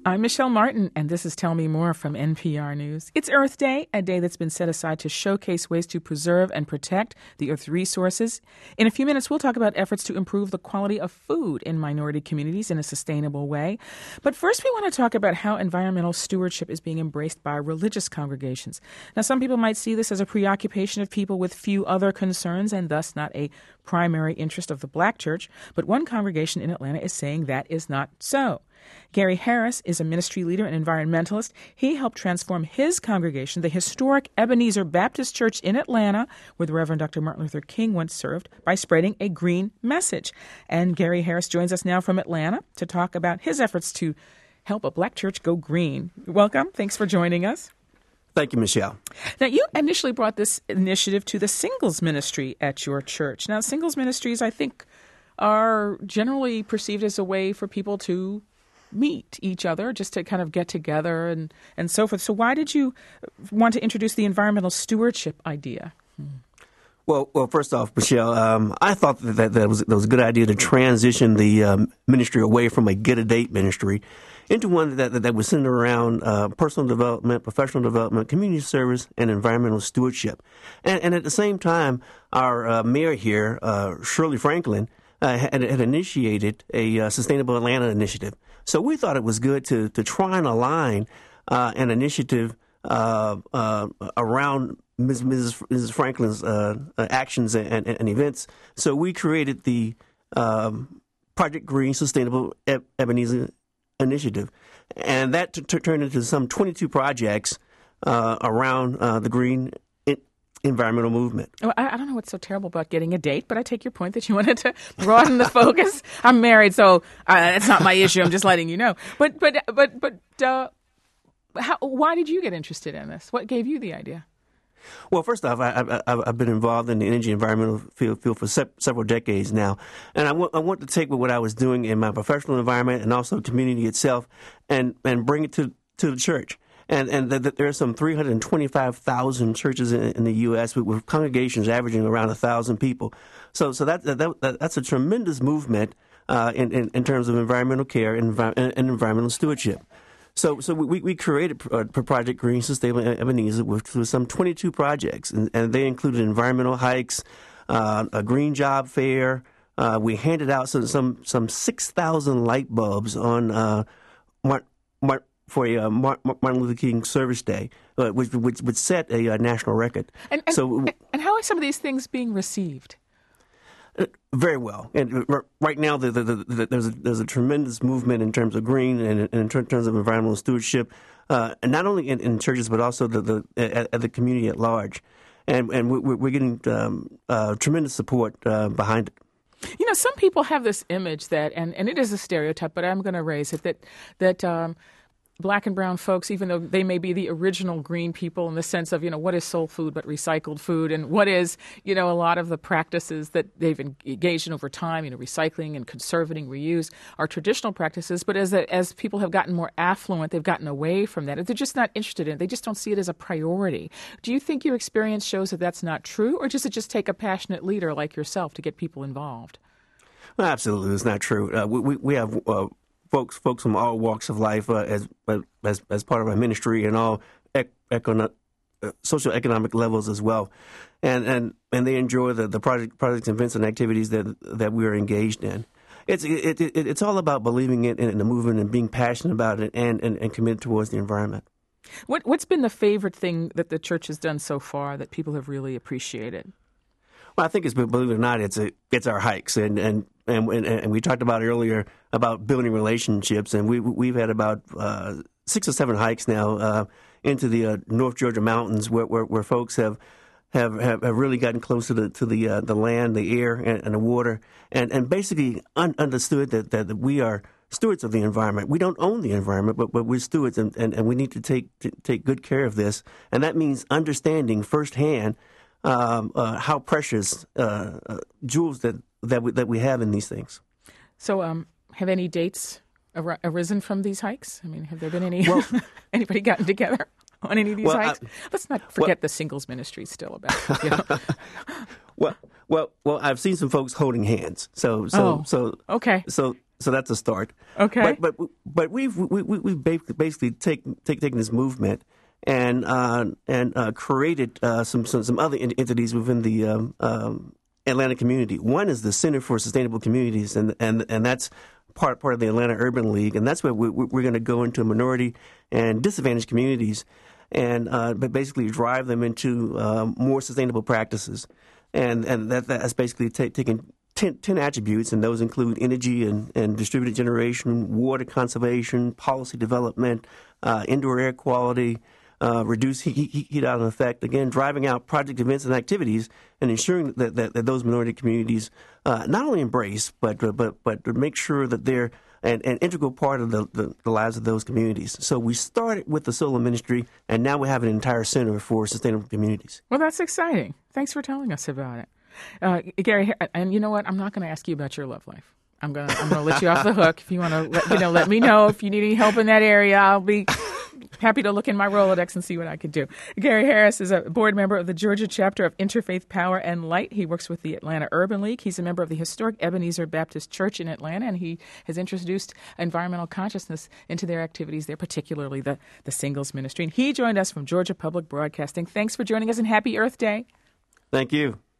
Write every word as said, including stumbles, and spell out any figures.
I'm Michelle Martin, and this is Tell Me More from N P R News. It's Earth Day, a day that's been set aside to showcase ways to preserve and protect the Earth's resources. In a few minutes, we'll talk about efforts to improve the quality of food in minority communities in a sustainable way. But first, we want to talk about how environmental stewardship is being embraced by religious congregations. Now, some people might see this as a preoccupation of people with few other concerns and thus not a primary interest of the Black church. But one congregation in Atlanta is saying that is not so. Gary Harris is a ministry leader and environmentalist. He helped transform his congregation, the historic Ebenezer Baptist Church in Atlanta, where the Reverend Doctor Martin Luther King once served, by spreading a green message. And Gary Harris joins us now from Atlanta to talk about his efforts to help a Black church go green. Welcome. Thanks for joining us. Thank you, Michelle. Now, you initially brought this initiative to the singles ministry at your church. Now, singles ministries, I think, are generally perceived as a way for people to meet each other, just to kind of get together and, and so forth. So why did you want to introduce the environmental stewardship idea? Hmm. Well, well, first off, Michelle, um, I thought that that, that, was, that was a good idea to transition the um, ministry away from a get-a-date ministry into one that, that, that was centered around uh, personal development, professional development, community service, and environmental stewardship. And, and at the same time, our uh, mayor here, uh, Shirley Franklin, uh, had, had initiated a uh, Sustainable Atlanta initiative. So we thought it was good to to try and align uh, an initiative uh, uh, around Miz Missus Missus Franklin's uh, actions and, and, and events. So we created the um, Project Green Sustainable Ebenezer Initiative, and that t- t- turned into some twenty-two projects uh, around uh, the green environmental movement. Well, I, I don't know what's so terrible about getting a date, but I take your point that you wanted to broaden the focus. I'm married, so uh, that's not my issue. I'm just letting you know. But but but but uh, how, why did you get interested in this? What gave you the idea? Well, first off, I, I, I've been involved in the energy environmental field, field for se- several decades now, and I, w- I want to take what I was doing in my professional environment and also community itself, and, and bring it to to the church. And and th- th- there are some three hundred twenty-five thousand churches in, in the U S with, with congregations averaging around one thousand people. So so that, that, that that's a tremendous movement uh, in, in in terms of environmental care and, envi- and environmental stewardship. So so we, we created uh, Project Green Sustainable Ebenezer with, with some twenty-two projects, and, and they included environmental hikes, uh, a green job fair. Uh, we handed out some some, some six thousand light bulbs on uh, Martin. Mart- for a uh, Martin Luther King Service Day, uh, which, which would set a uh, national record. And, and, so, and, and how are some of these things being received? Uh, very well. And uh, right now, the, the, the, there's, a, there's a tremendous movement in terms of green and, and in terms of environmental stewardship, uh, and not only in, in churches, but also the, the, at, at the community at large. And, and we're, we're getting um, uh, tremendous support uh, behind it. You know, some people have this image that, and, and it is a stereotype, but I'm going to raise it, that that um, Black and brown folks, even though they may be the original green people in the sense of, you know, what is soul food but recycled food, and what is, you know, a lot of the practices that they've engaged in over time, you know, recycling and conserving, reuse, are traditional practices. But as a, as people have gotten more affluent, they've gotten away from that. They're just not interested in it. They just don't see it as a priority. Do you think your experience shows that that's not true, or does it just take a passionate leader like yourself to get people involved? Well, absolutely, it's not true. Uh, we, we we have uh, folks folks from all walks of life uh, as as as part of our ministry and all ec- econo- uh, social economic levels as well, and and, and they enjoy the, the project projects, events, and activities that that we are engaged in. It's it, it, it's all about believing it in the movement and being passionate about it and, and, and committed towards the environment. What what's been the favorite thing that the church has done so far that people have really appreciated? Well, I think it's, believe it or not, it's a, it's our hikes, and and, and and we talked about earlier about building relationships, and we we've had about uh, six or seven hikes now uh, into the uh, North Georgia mountains, where, where where folks have have have really gotten close to the to the uh, the land, the air, and, and the water, and and basically un- understood that that we are stewards of the environment. We don't own the environment, but but we're stewards, and, and, and we need to take to take good care of this, and that means understanding firsthand Um, uh, how precious uh, uh, jewels that that we, that we have in these things. So, um, have any dates ar- arisen from these hikes? I mean, have there been any well, anybody gotten together on any of these well, hikes? I, Let's not forget well, the singles ministry still about. You know? well, well, well. I've seen some folks holding hands. So, so, oh, so, okay. So, so that's a start. Okay. But but, but we've we, we, we've basically take, take, taken this movement and uh, and uh, created uh, some, some some other entities within the um, um, Atlanta community. One is the Center for Sustainable Communities, and and and that's part part of the Atlanta Urban League, and that's where we, we're going to go into minority and disadvantaged communities, and uh, basically drive them into um, more sustainable practices, and and that that's basically ta- taking ten, ten attributes, and those include energy and, and distributed generation, water conservation, policy development, uh, indoor air quality. Uh, reduce heat, heat, heat out effect, again, driving out project events and activities and ensuring that, that, that those minority communities uh, not only embrace, but but but make sure that they're an, an integral part of the, the, the lives of those communities. So we started with the solar ministry, and now we have an entire center for sustainable communities. Well, that's exciting. Thanks for telling us about it. Uh, Gary, and you know what? I'm not going to ask you about your love life. I'm going to I'm gonna let you off the hook. If you want to let, you know, let me know if you need any help in that area. I'll be happy to look in my Rolodex and see what I could do. Gary Harris is a board member of the Georgia chapter of Interfaith Power and Light. He works with the Atlanta Urban League. He's a member of the historic Ebenezer Baptist Church in Atlanta, and he has introduced environmental consciousness into their activities there, particularly the, the singles ministry. And he joined us from Georgia Public Broadcasting. Thanks for joining us, and happy Earth Day. Thank you.